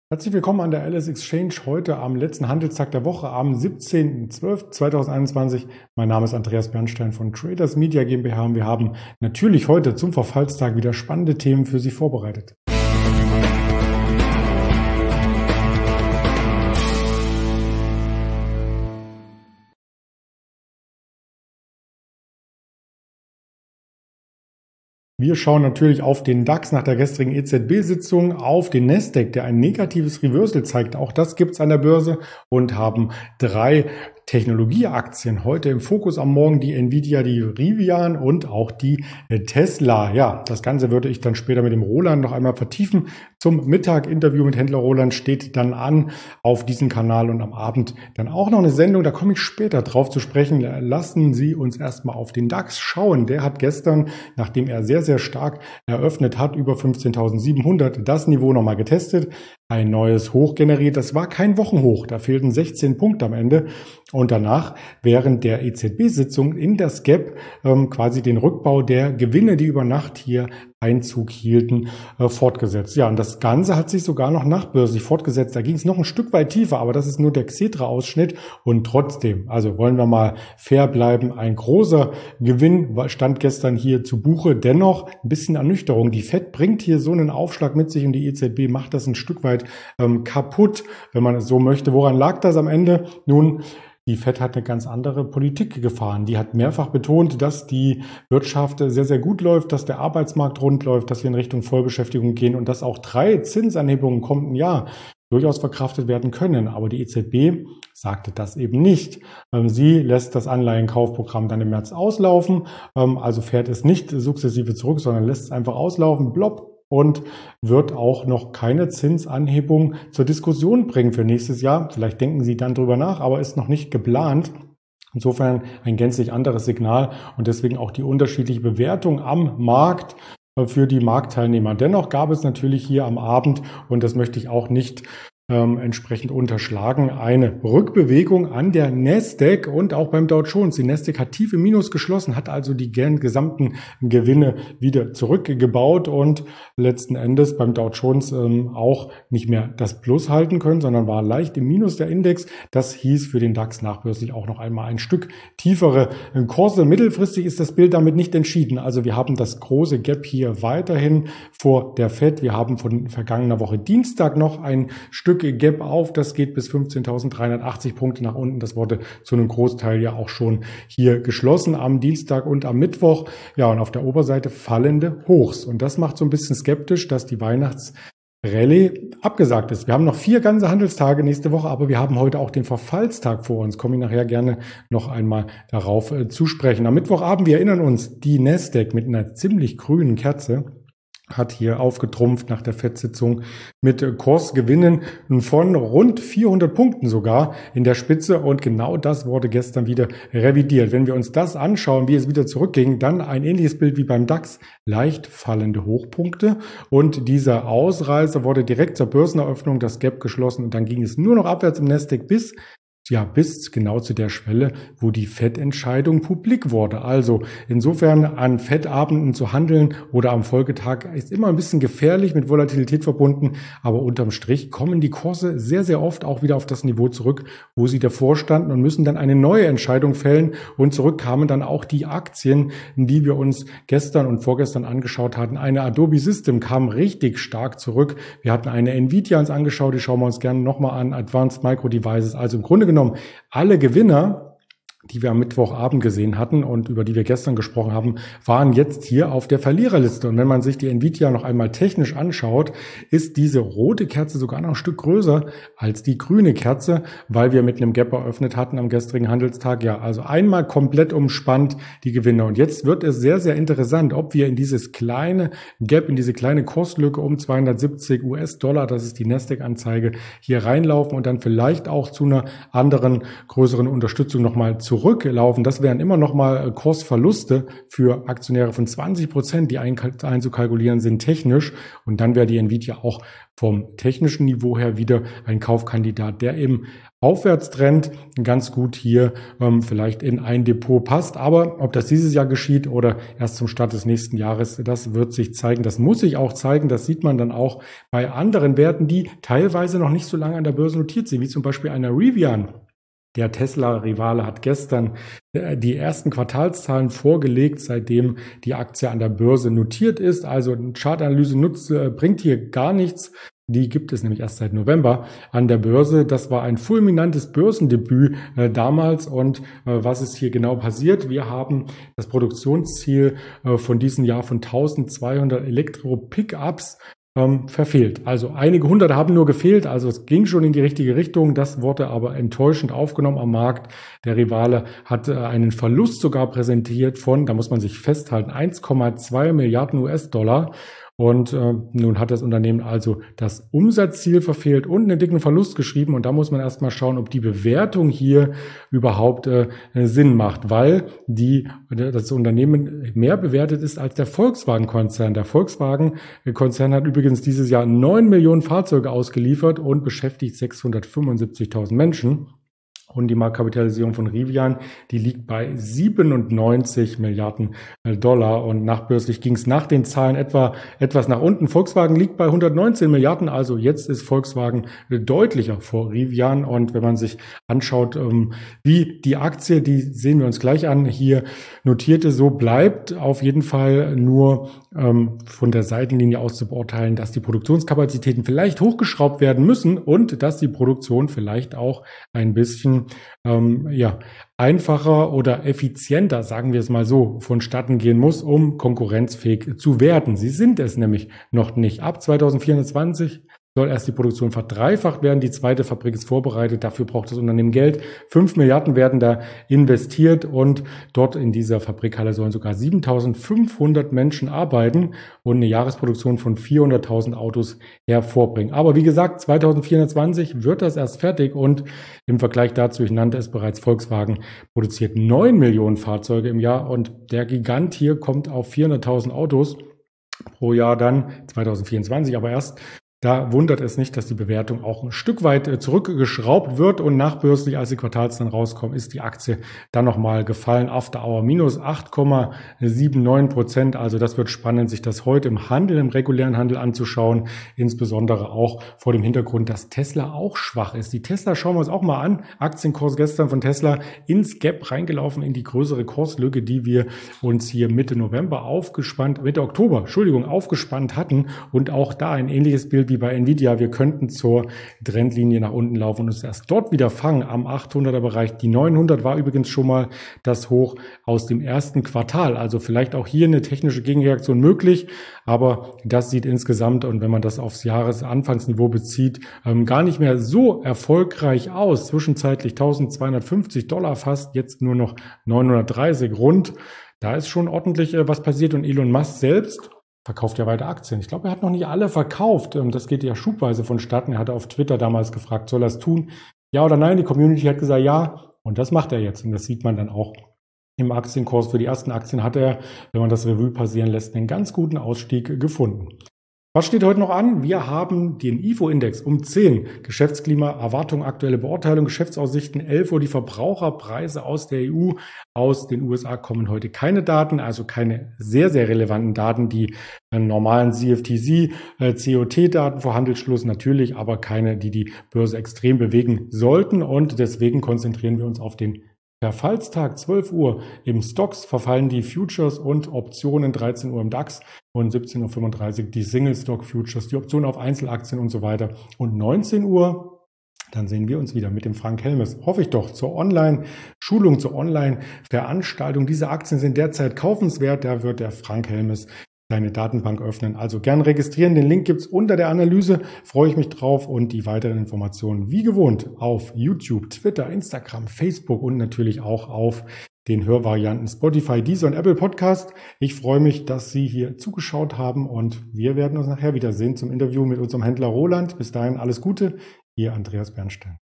Herzlich willkommen an der LS Exchange heute am letzten Handelstag der Woche am 17.12.2021. Mein Name ist Andreas Bernstein von Traders Media GmbH und wir haben natürlich heute zum Verfallstag wieder spannende Themen für Sie vorbereitet. Wir schauen natürlich auf den DAX nach der gestrigen EZB-Sitzung, auf den Nasdaq, der ein negatives Reversal zeigt. Auch das gibt's an der Börse und haben 3 Technologieaktien heute im Fokus am Morgen, die Nvidia, die Rivian und auch die Tesla. Ja, das Ganze würde ich dann später mit dem Roland noch einmal vertiefen. Zum Mittag Interview mit Händler Roland steht dann an auf diesem Kanal und am Abend dann auch noch eine Sendung. Da komme ich später drauf zu sprechen. Lassen Sie uns erstmal auf den DAX schauen. Der hat gestern, nachdem er sehr, sehr stark eröffnet hat, über 15.700, das Niveau nochmal getestet. Ein neues Hoch generiert. Das war kein Wochenhoch. Da fehlten 16 Punkte am Ende. Und danach, während der EZB-Sitzung in das Gap, quasi den Rückbau der Gewinne, die über Nacht hier Einzug hielten, fortgesetzt. Ja, und das Ganze hat sich sogar noch nachbörslich fortgesetzt. Da ging es noch ein Stück weit tiefer, aber das ist nur der Xetra-Ausschnitt. Und trotzdem, also wollen wir mal fair bleiben, ein großer Gewinn stand gestern hier zu Buche. Dennoch ein bisschen Ernüchterung. Die FED bringt hier so einen Aufschlag mit sich und die EZB macht das ein Stück weit kaputt, wenn man es so möchte. Woran lag das am Ende? Nun, die FED hat eine ganz andere Politik gefahren. Die hat mehrfach betont, dass die Wirtschaft sehr, sehr gut läuft, dass der Arbeitsmarkt rund läuft, dass wir in Richtung Vollbeschäftigung gehen und dass auch 3 Zinsanhebungen im kommenden Jahr durchaus verkraftet werden können. Aber die EZB sagte das eben nicht. Sie lässt das Anleihenkaufprogramm dann im März auslaufen, also fährt es nicht sukzessive zurück, sondern lässt es einfach auslaufen, plopp, und wird auch noch keine Zinsanhebung zur Diskussion bringen für nächstes Jahr. Vielleicht denken Sie dann drüber nach, aber ist noch nicht geplant. Insofern ein gänzlich anderes Signal und deswegen auch die unterschiedliche Bewertung am Markt für die Marktteilnehmer. Dennoch gab es natürlich hier am Abend, und das möchte ich auch nicht entsprechend unterschlagen, eine Rückbewegung an der Nasdaq und auch beim Dow Jones. Die Nasdaq hat tief im Minus geschlossen, hat also die gesamten Gewinne wieder zurückgebaut und letzten Endes beim Dow Jones auch nicht mehr das Plus halten können, sondern war leicht im Minus der Index. Das hieß für den DAX nachbörslich auch noch einmal ein Stück tiefere Kurse. Mittelfristig ist das Bild damit nicht entschieden. Also wir haben das große Gap hier weiterhin vor der FED. Wir haben von vergangener Woche Dienstag noch ein Stück Gap auf, das geht bis 15.380 Punkte nach unten. Das wurde zu einem Großteil ja auch schon hier geschlossen am Dienstag und am Mittwoch. Ja, und auf der Oberseite fallende Hochs. Und das macht so ein bisschen skeptisch, dass die Weihnachtsrallye abgesagt ist. Wir haben noch 4 ganze Handelstage nächste Woche, aber wir haben heute auch den Verfallstag vor uns. Komme ich nachher gerne noch einmal darauf zu sprechen. Am Mittwochabend, wir erinnern uns, die Nasdaq mit einer ziemlich grünen Kerze hat hier aufgetrumpft nach der FED-Sitzung mit Kursgewinnen von rund 400 Punkten sogar in der Spitze. Und genau das wurde gestern wieder revidiert. Wenn wir uns das anschauen, wie es wieder zurückging, dann ein ähnliches Bild wie beim DAX. Leicht fallende Hochpunkte. Und dieser Ausreißer wurde direkt zur Börseneröffnung, das Gap geschlossen. Und dann ging es nur noch abwärts im Nasdaq bis genau zu der Schwelle, wo die FED-Entscheidung publik wurde. Also insofern an FED-Abenden zu handeln oder am Folgetag ist immer ein bisschen gefährlich, mit Volatilität verbunden, aber unterm Strich kommen die Kurse sehr, sehr oft auch wieder auf das Niveau zurück, wo sie davor standen und müssen dann eine neue Entscheidung fällen. Und zurück kamen dann auch die Aktien, die wir uns gestern und vorgestern angeschaut hatten. Eine Adobe System kam richtig stark zurück. Wir hatten eine Nvidia uns angeschaut, die schauen wir uns gerne nochmal an, Advanced Micro Devices. Also im Grunde genommen alle Gewinner, die wir am Mittwochabend gesehen hatten und über die wir gestern gesprochen haben, waren jetzt hier auf der Verliererliste. Und wenn man sich die Nvidia noch einmal technisch anschaut, ist diese rote Kerze sogar noch ein Stück größer als die grüne Kerze, weil wir mit einem Gap eröffnet hatten am gestrigen Handelstag. Ja, also einmal komplett umspannt die Gewinner. Und jetzt wird es sehr, sehr interessant, ob wir in dieses kleine Gap, in diese kleine Kurslücke um 270 US-Dollar, das ist die Nasdaq-Anzeige, hier reinlaufen und dann vielleicht auch zu einer anderen, größeren Unterstützung nochmal zurück zurücklaufen, das wären immer noch mal Kursverluste für Aktionäre von 20%, die einzukalkulieren sind technisch. Und dann wäre die Nvidia auch vom technischen Niveau her wieder ein Kaufkandidat, der im Aufwärtstrend ganz gut hier vielleicht in ein Depot passt. Aber ob das dieses Jahr geschieht oder erst zum Start des nächsten Jahres, das wird sich zeigen. Das muss sich auch zeigen. Das sieht man dann auch bei anderen Werten, die teilweise noch nicht so lange an der Börse notiert sind, wie zum Beispiel einer Rivian. Der Tesla-Rivale hat gestern die ersten Quartalszahlen vorgelegt, seitdem die Aktie an der Börse notiert ist. Also eine Chartanalyse bringt hier gar nichts. Die gibt es nämlich erst seit November an der Börse. Das war ein fulminantes Börsendebüt damals. Und was ist hier genau passiert? Wir haben das Produktionsziel von diesem Jahr von 1200 Elektro-Pickups verfehlt. Also einige hundert haben nur gefehlt, also es ging schon in die richtige Richtung. Das wurde aber enttäuschend aufgenommen am Markt. Der Rivale hat einen Verlust sogar präsentiert von, da muss man sich festhalten, 1,2 Milliarden US-Dollar. Und nun hat das Unternehmen also das Umsatzziel verfehlt und einen dicken Verlust geschrieben. Und da muss man erstmal schauen, ob die Bewertung hier überhaupt Sinn macht, weil das Unternehmen mehr bewertet ist als der Volkswagen-Konzern. Der Volkswagen-Konzern hat übrigens dieses Jahr 9 Millionen Fahrzeuge ausgeliefert und beschäftigt 675.000 Menschen. Und die Marktkapitalisierung von Rivian, die liegt bei 97 Milliarden Dollar. Und nachbörslich ging es nach den Zahlen etwas nach unten. Volkswagen liegt bei 119 Milliarden. Also jetzt ist Volkswagen deutlicher vor Rivian. Und wenn man sich anschaut, wie die Aktie, die sehen wir uns gleich an, hier notierte, so bleibt auf jeden Fall nur von der Seitenlinie aus zu beurteilen, dass die Produktionskapazitäten vielleicht hochgeschraubt werden müssen und dass die Produktion vielleicht auch ein bisschen einfacher oder effizienter, sagen wir es mal so, vonstatten gehen muss, um konkurrenzfähig zu werden. Sie sind es nämlich noch nicht. Ab 2024 soll erst die Produktion verdreifacht werden. Die zweite Fabrik ist vorbereitet. Dafür braucht das Unternehmen Geld. 5 Milliarden werden da investiert und dort in dieser Fabrikhalle sollen sogar 7.500 Menschen arbeiten und eine Jahresproduktion von 400.000 Autos hervorbringen. Aber wie gesagt, 2024 wird das erst fertig und im Vergleich dazu, ich nannte es bereits, Volkswagen produziert 9 Millionen Fahrzeuge im Jahr und der Gigant hier kommt auf 400.000 Autos pro Jahr dann 2024, aber erst. Da wundert es nicht, dass die Bewertung auch ein Stück weit zurückgeschraubt wird und nachbörslich, als die Quartalszahlen rauskommen, ist die Aktie dann nochmal gefallen. After Hour minus 8,79%. Also das wird spannend, sich das heute im Handel, im regulären Handel anzuschauen. Insbesondere auch vor dem Hintergrund, dass Tesla auch schwach ist. Die Tesla schauen wir uns auch mal an. Aktienkurs gestern von Tesla ins Gap reingelaufen, in die größere Kurslücke, die wir uns hier Mitte Oktober aufgespannt hatten. Und auch da ein ähnliches Bild wie bei Nvidia. Wir könnten zur Trendlinie nach unten laufen und uns erst dort wieder fangen am 800er Bereich. Die 900 war übrigens schon mal das Hoch aus dem ersten Quartal. Also vielleicht auch hier eine technische Gegenreaktion möglich, aber das sieht insgesamt, und wenn man das aufs Jahresanfangsniveau bezieht, gar nicht mehr so erfolgreich aus. Zwischenzeitlich $1.250 fast, jetzt nur noch 930 rund. Da ist schon ordentlich was passiert und Elon Musk selbst verkauft ja weiter Aktien. Ich glaube, er hat noch nicht alle verkauft. Das geht ja schubweise vonstatten. Er hatte auf Twitter damals gefragt, soll er es tun? Ja oder nein? Die Community hat gesagt, ja. Und das macht er jetzt. Und das sieht man dann auch im Aktienkurs. Für die ersten Aktien hat er, wenn man das Revue passieren lässt, einen ganz guten Ausstieg gefunden. Was steht heute noch an? Wir haben den IFO-Index um 10. Geschäftsklima, Erwartung, aktuelle Beurteilung, Geschäftsaussichten, 11 Uhr die Verbraucherpreise aus der EU. Aus den USA kommen heute keine Daten, also keine sehr, sehr relevanten Daten. Die normalen CFTC, COT-Daten vor Handelsschluss natürlich, aber keine, die die Börse extrem bewegen sollten. Und deswegen konzentrieren wir uns auf den Verfallstag 12 Uhr im Stocks verfallen die Futures und Optionen, 13 Uhr im DAX und 17.35 Uhr die Single Stock Futures, die Optionen auf Einzelaktien und so weiter. Und 19 Uhr, dann sehen wir uns wieder mit dem Frank Helmes, hoffe ich doch, zur Online-Schulung, zur Online-Veranstaltung. Diese Aktien sind derzeit kaufenswert, da wird der Frank Helmes deine Datenbank öffnen. Also gern registrieren. Den Link gibt's unter der Analyse. Freue ich mich drauf und die weiteren Informationen wie gewohnt auf YouTube, Twitter, Instagram, Facebook und natürlich auch auf den Hörvarianten Spotify, Deezer und Apple Podcast. Ich freue mich, dass Sie hier zugeschaut haben und wir werden uns nachher wiedersehen zum Interview mit unserem Händler Roland. Bis dahin alles Gute. Ihr Andreas Bernstein.